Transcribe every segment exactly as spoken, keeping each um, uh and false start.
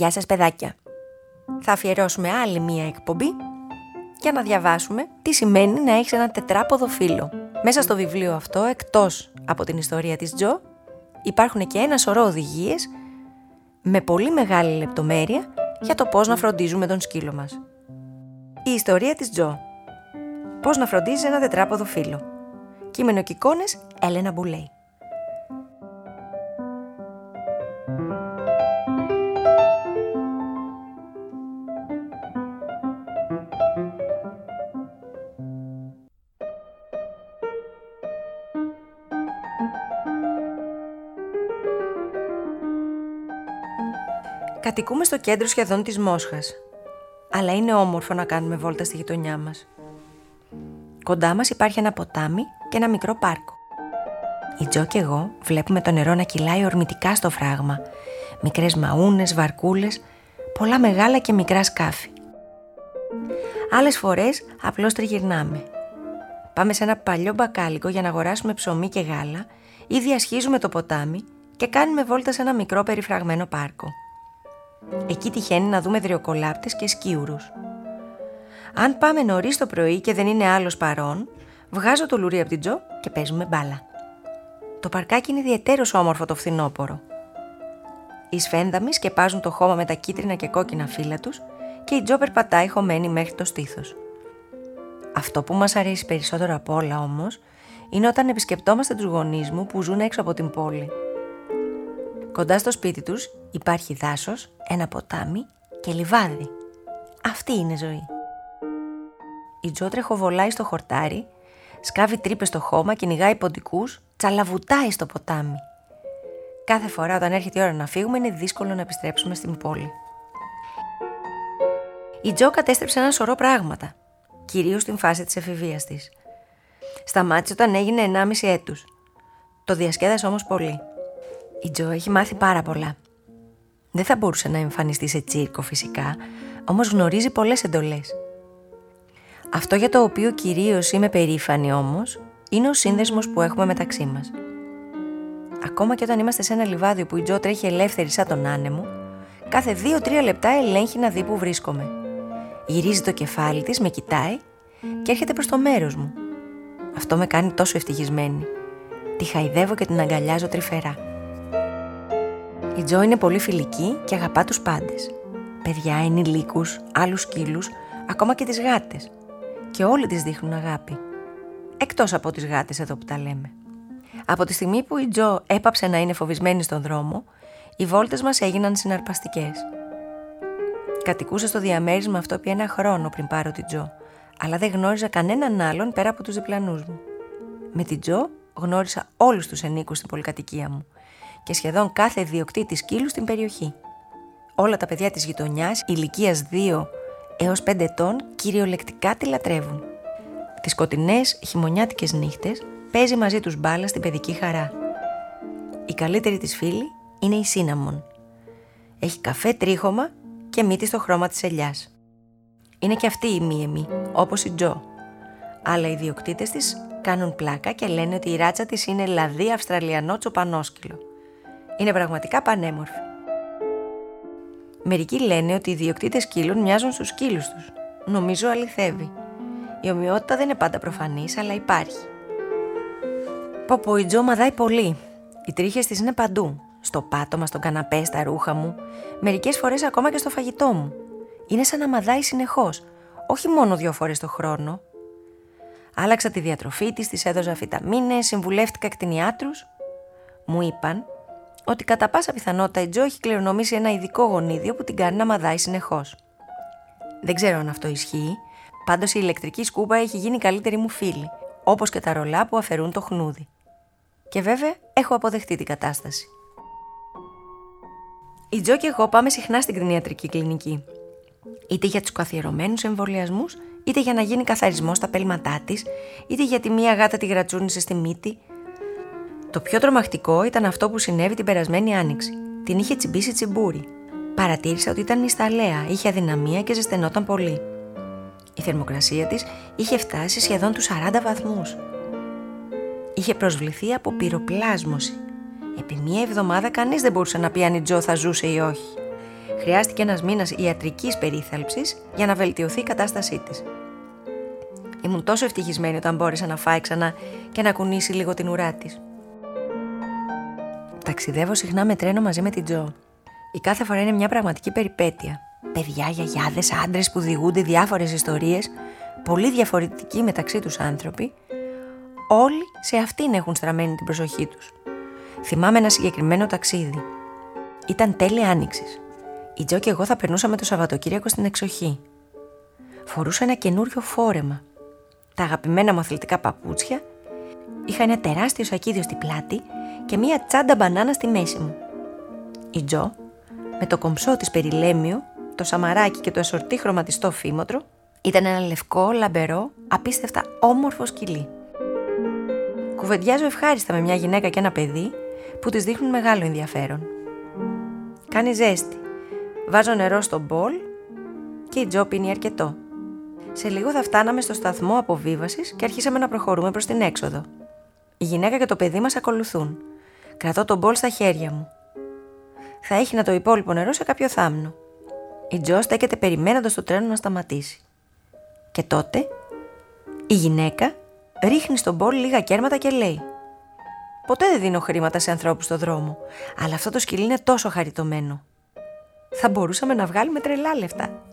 Γεια σας παιδάκια. Θα αφιερώσουμε άλλη μία εκπομπή για να διαβάσουμε τι σημαίνει να έχεις ένα τετράποδο φύλλο. Μέσα στο βιβλίο αυτό, εκτός από την ιστορία της Τζο, υπάρχουν και ένα σωρό οδηγίες με πολύ μεγάλη λεπτομέρεια για το πώς να φροντίζουμε τον σκύλο μας. Η ιστορία της Τζο. Πώς να φροντίζεις ένα τετράποδο φύλλο. Κείμενο και εικόνες, Έλενα Μπουλέη. Κατοικούμε στο κέντρο σχεδόν της Μόσχας, αλλά είναι όμορφο να κάνουμε βόλτα στη γειτονιά μας. Κοντά μας υπάρχει ένα ποτάμι και ένα μικρό πάρκο. Η Τζο και εγώ βλέπουμε το νερό να κυλάει ορμητικά στο φράγμα, μικρές μαούνες, βαρκούλες, πολλά μεγάλα και μικρά σκάφη. Άλλες φορές απλώς τριγυρνάμε. Πάμε σε ένα παλιό μπακάλικο για να αγοράσουμε ψωμί και γάλα ή διασχίζουμε το ποτάμι και κάνουμε βόλτα σε ένα μικρό περιφραγμένο πάρκο. Εκεί τυχαίνει να δούμε δρυοκολάπτες και σκίουρους. Αν πάμε νωρίς το πρωί και δεν είναι άλλος παρόν, βγάζω το λουρί από την Τζο και παίζουμε μπάλα. Το παρκάκι είναι ιδιαιτέρως όμορφο το φθινόπωρο. Οι σφένδαμοι σκεπάζουν το χώμα με τα κίτρινα και κόκκινα φύλλα τους και η Τζο περπατάει χωμένη μέχρι το στήθος. Αυτό που μας αρέσει περισσότερο απ' όλα όμως είναι όταν επισκεπτόμαστε τους γονείς μου που ζουν έξω από την πόλη. Κοντά στο σπίτι τους υπάρχει δάσος, ένα ποτάμι και λιβάδι. Αυτή είναι ζωή. Η Τζο τρεχοβολάει στο χορτάρι, σκάβει τρύπες στο χώμα, κυνηγάει ποντικούς, τσαλαβουτάει στο ποτάμι. Κάθε φορά όταν έρχεται η ώρα να φύγουμε είναι δύσκολο να επιστρέψουμε στην πόλη. Η Τζο κατέστρεψε ένα σωρό πράγματα, κυρίως στην φάση της εφηβείας της. Σταμάτησε όταν έγινε ενάμιση έτους. Το διασκέδασε όμως πολύ. Η Τζο έχει μάθει πάρα πολλά. Δεν θα μπορούσε να εμφανιστεί σε τσίρκο φυσικά, όμως γνωρίζει πολλές εντολές. Αυτό για το οποίο κυρίως είμαι περήφανη όμως, είναι ο σύνδεσμος που έχουμε μεταξύ μας. Ακόμα και όταν είμαστε σε ένα λιβάδι που η Τζο τρέχει ελεύθερη σαν τον άνεμο, κάθε δύο τρία λεπτά ελέγχει να δει που βρίσκομαι. Γυρίζει το κεφάλι της, με κοιτάει και έρχεται προς το μέρος μου. Αυτό με κάνει τόσο ευτυχισμένη. Τη χαϊδεύω και την αγκαλιάζω τρυφερά. Η Τζο είναι πολύ φιλική και αγαπά τους πάντες. Παιδιά, ενηλίκους, άλλους σκύλους, ακόμα και τις γάτες. Και όλοι τις δείχνουν αγάπη. Εκτός από τις γάτες εδώ που τα λέμε. Από τη στιγμή που η Τζο έπαψε να είναι φοβισμένη στον δρόμο, οι βόλτες μας έγιναν συναρπαστικές. Κατοικούσα στο διαμέρισμα αυτό επί ένα χρόνο πριν πάρω την Τζο, αλλά δεν γνώριζα κανέναν άλλον πέρα από τους διπλανούς μου. Με την Τζο γνώρισα όλους τους ενίκους στην πολυκατοικία μου και σχεδόν κάθε ιδιοκτήτη σκύλου στην περιοχή. Όλα τα παιδιά της γειτονιάς ηλικίας δύο έως πέντε ετών κυριολεκτικά τη λατρεύουν. Τις σκοτεινές χειμωνιάτικες νύχτες παίζει μαζί τους μπάλα στην παιδική χαρά. Η καλύτερη της φίλη είναι η Σίναμον. Έχει καφέ τρίχωμα και μύτη στο χρώμα της ελιάς. Είναι και αυτή η μίεμη, όπως η Τζο. Αλλά οι ιδιοκτήτες της κάνουν πλάκα και λένε ότι η ράτσα της είναι λαδί αυστραλιανό τσοπανόσκυλο. Είναι πραγματικά πανέμορφη. Μερικοί λένε ότι οι ιδιοκτήτες σκύλων μοιάζουν στους σκύλους τους. Νομίζω αληθεύει. Η ομοιότητα δεν είναι πάντα προφανής, αλλά υπάρχει. Πω πω, η Τζο μαδάει πολύ. Οι τρίχες της είναι παντού. Στο πάτωμα, στον καναπέ, στα ρούχα μου. Μερικές φορές ακόμα και στο φαγητό μου. Είναι σαν να μαδάει συνεχώς. Όχι μόνο δύο φορές το χρόνο. Άλλαξα τη διατροφή της, της έδωσα βιταμίνες, συμβουλεύτηκα κτηνιάτρους. Μου είπαν ότι κατά πάσα πιθανότητα η Τζο έχει κληρονομήσει ένα ειδικό γονίδιο που την κάνει να μαδάει συνεχώς. Δεν ξέρω αν αυτό ισχύει, πάντως η ηλεκτρική σκούπα έχει γίνει η καλύτερη μου φίλη, όπως και τα ρολά που αφαιρούν το χνούδι. Και βέβαια έχω αποδεχτεί την κατάσταση. Η Τζο και εγώ πάμε συχνά στην κτηνιατρική κλινική. Είτε για τους καθιερωμένους εμβολιασμούς, είτε για να γίνει καθαρισμός στα πέλματά της, είτε γιατί μία γάτα τη γρατσούνισε στη μύτη. Το πιο τρομακτικό ήταν αυτό που συνέβη την περασμένη άνοιξη. Την είχε τσιμπήσει τσιμπούρι. Παρατήρησα ότι ήταν νησταλέα, είχε αδυναμία και ζεσθενόταν πολύ. Η θερμοκρασία της είχε φτάσει σχεδόν τους σαράντα βαθμούς. Είχε προσβληθεί από πυροπλάσμωση. Επί μία εβδομάδα κανείς δεν μπορούσε να πει αν η Τζο θα ζούσε ή όχι. Χρειάστηκε ένας μήνας ιατρικής περίθαλψης για να βελτιωθεί η κατάστασή της. Ήμουν τόσο ευτυχισμένη όταν μπόρεσε να φάει ξανά και να κουνήσει λίγο την ουρά της. Ταξιδεύω συχνά με τρένο μαζί με την Τζο. Η κάθε φορά είναι μια πραγματική περιπέτεια. Παιδιά, γιαγιάδες, άντρες που διηγούνται διάφορες ιστορίες, πολύ διαφορετικοί μεταξύ τους άνθρωποι, όλοι σε αυτήν έχουν στραμμένη την προσοχή τους. Θυμάμαι ένα συγκεκριμένο ταξίδι. Ήταν τέλη Άνοιξης. Η Τζο και εγώ θα περνούσαμε το Σαββατοκύριακο στην εξοχή. Φορούσα ένα καινούριο φόρεμα. Τα αγαπημένα μου αθλητικά παπούτσια. Είχα ένα τεράστιο σακίδιο στη πλάτη και μία τσάντα μπανάνα στη μέση μου. Η Τζο, με το κομψό της περιλέμιο, το σαμαράκι και το εσορτή χρωματιστό φήμοτρο, ήταν ένα λευκό, λαμπερό, απίστευτα όμορφο σκυλί. Κουβεντιάζω ευχάριστα με μια γυναίκα και ένα παιδί που της δείχνουν μεγάλο ενδιαφέρον. Κάνει ζέστη. Βάζω νερό στο μπολ και η Τζο πίνει αρκετό. Σε λίγο θα φτάναμε στο σταθμό αποβίβασης και αρχίσαμε να προχωρούμε προς την έξοδο. Η γυναίκα και το παιδί μας ακολουθούν. Κρατώ το μπολ στα χέρια μου. Θα έχινα το υπόλοιπο νερό σε κάποιο θάμνο. Η Τζο στέκεται περιμένοντας το τρένο να σταματήσει. Και τότε η γυναίκα ρίχνει στον μπολ λίγα κέρματα και λέει: «Ποτέ δεν δίνω χρήματα σε ανθρώπους στο δρόμο, αλλά αυτό το σκυλί είναι τόσο χαριτωμένο. Θα μπορούσαμε να βγάλουμε τρελά λεφτά».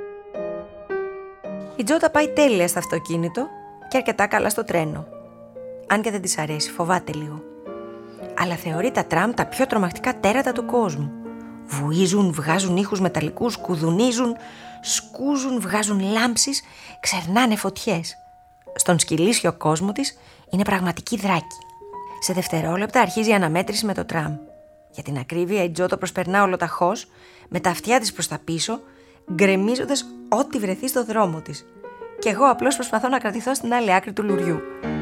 Η Τζο τα πάει τέλεια στο αυτοκίνητο και αρκετά καλά στο τρένο. Αν και δεν της αρέσει, φοβάται λίγο. Αλλά θεωρεί τα τραμ τα πιο τρομακτικά τέρατα του κόσμου. Βουίζουν, βγάζουν ήχους μεταλλικούς, κουδουνίζουν, σκούζουν, βγάζουν λάμψεις, ξερνάνε φωτιές. Στον σκυλίσιο κόσμο της είναι πραγματική δράκη. Σε δευτερόλεπτα αρχίζει η αναμέτρηση με το τραμ. Για την ακρίβεια, η Τζο το προσπερνά ολοταχώς, με τα αυτιά της προς τα πίσω, γκρεμίζοντας ό,τι βρεθεί στο δρόμο της. Και εγώ απλώς προσπαθώ να κρατηθώ στην άλλη άκρη του λουριού.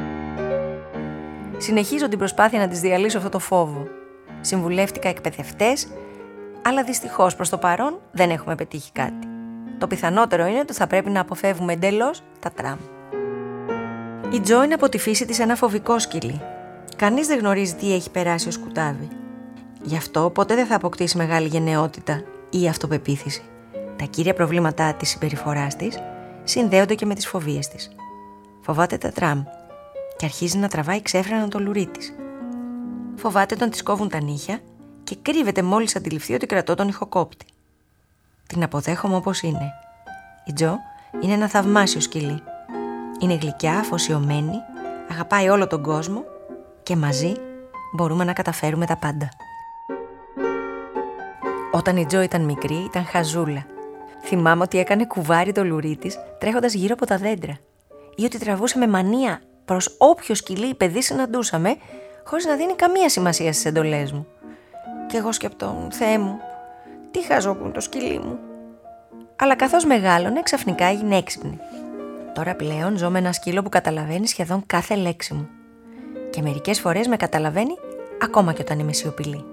Συνεχίζω την προσπάθεια να της διαλύσω αυτό το φόβο. Συμβουλεύτηκα εκπαιδευτές, αλλά δυστυχώς προς το παρόν δεν έχουμε πετύχει κάτι. Το πιθανότερο είναι ότι θα πρέπει να αποφεύγουμε εντελώς τα τραμ. Η Τζο είναι από τη φύση της ένα φοβικό σκυλί. Κανείς δεν γνωρίζει τι έχει περάσει ως κουτάβι. Γι' αυτό ποτέ δεν θα αποκτήσει μεγάλη γενναιότητα ή αυτοπεποίθηση. Τα κύρια προβλήματά της συμπεριφοράς της συνδέονται και με τις φοβίες της. Φοβάται τα τραμ και αρχίζει να τραβάει ξέφρενα το λουρί της. Φοβάται όταν της κόβουν τα νύχια και κρύβεται μόλις αντιληφθεί ότι κρατώ τον ηχοκόπτη. Την αποδέχομαι όπως είναι. Η Τζο είναι ένα θαυμάσιο σκυλί. Είναι γλυκιά, αφοσιωμένη, αγαπάει όλο τον κόσμο και μαζί μπορούμε να καταφέρουμε τα πάντα. Όταν η Τζο ήταν μικρή ήταν χαζούλα. Θυμάμαι ότι έκανε κουβάρι το λουρί της τρέχοντας γύρω από τα δέντρα ή ότι τραβούσε με μανία προς όποιο σκυλί ή παιδί συναντούσαμε χωρίς να δίνει καμία σημασία στις εντολές μου. Και εγώ σκεπτόμουν, Θεέ μου, τι χαζό που είναι το σκυλί μου. Αλλά καθώς μεγάλωνε ξαφνικά έγινε έξυπνη. Τώρα πλέον ζω με ένα σκύλο που καταλαβαίνει σχεδόν κάθε λέξη μου. Και μερικές φορές με καταλαβαίνει ακόμα και όταν είμαι σιωπηλή.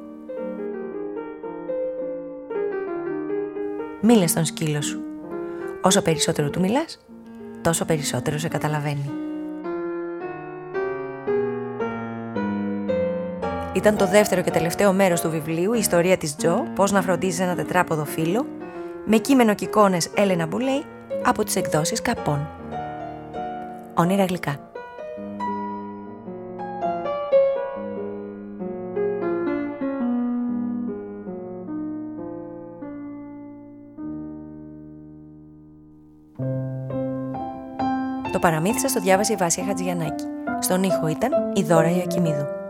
Μίλε στον σκύλο σου. Όσο περισσότερο του μιλάς, τόσο περισσότερο σε καταλαβαίνει. Ήταν το δεύτερο και τελευταίο μέρος του βιβλίου «Η ιστορία της Τζο, πώς να φροντίζεις ένα τετράποδο φύλλο», με κείμενο και εικόνες Έλενα Μπουλέη από τις εκδόσεις Καπών. Όνειρα γλυκά. Το παραμύθι σας το διάβασε η Βάσια Χατζηγιαννάκη. Στον ήχο ήταν η Δώρα Ιακημίδου.